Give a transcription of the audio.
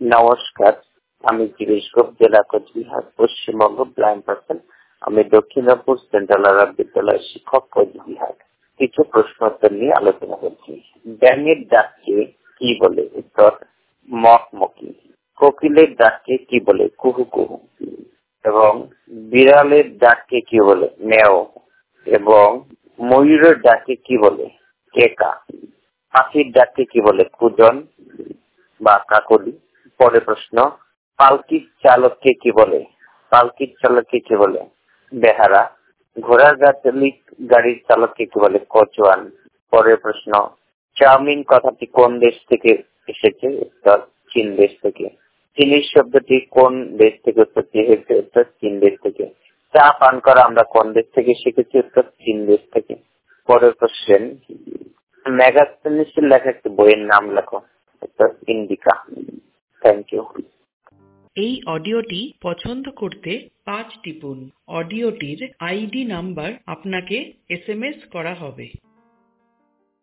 নমস্কার, আমি গিরিশ গোপ, জেলা কোচবিহার, পশ্চিমবঙ্গ, ব্লাইন্ড পার্সন। আমি দক্ষিণাপুর সেন্ট্রাল আরব বিদ্যালয়ের শিক্ষক, কোচবিহার। কিছু প্রশ্ন উত্তর নিয়ে আলোচনা করছি। ব্যাঙের ডাককে কি বলে? উত্তর মকমকি। কোকিলের ডাককে কি বলে? কুহু কুহু। এবং বিড়ালের ডাককে কি বলে? মেও। এবং ময়ূরের ডাককে কি বলে? কেকা। পাখির ডাককে কি বলে? কুজন বা কাকলি। পরের প্রশ্ন, পালকির চালককে কি বলে? পালকির চালককে কি বলে? বেহারা। ঘোড়ার গাড়ির চালককে কি বলে? কোচওয়ান। পরের প্রশ্ন, চাউমিন কথাটি কোন দেশ থেকে এসেছে? উত্তর চীন দেশ থেকে। চীনের শব্দটি কোন দেশ থেকে উৎপত্তি হয়েছে? উত্তর চীন দেশ থেকে। চা পান করা আমরা কোন দেশ থেকে শিখেছি? উত্তর চীন দেশ থেকে। পরের কোশ্চেন, ম্যাগাস্টিনিসের লেখা একটি বইয়ের নাম লেখো। উত্তর ইন্ডিকা। Thank you. এই অডিওটি পছন্দ করতে 5 টিপুন। অডিওটির আইডি নাম্বার আপনাকে SMS করা হবে।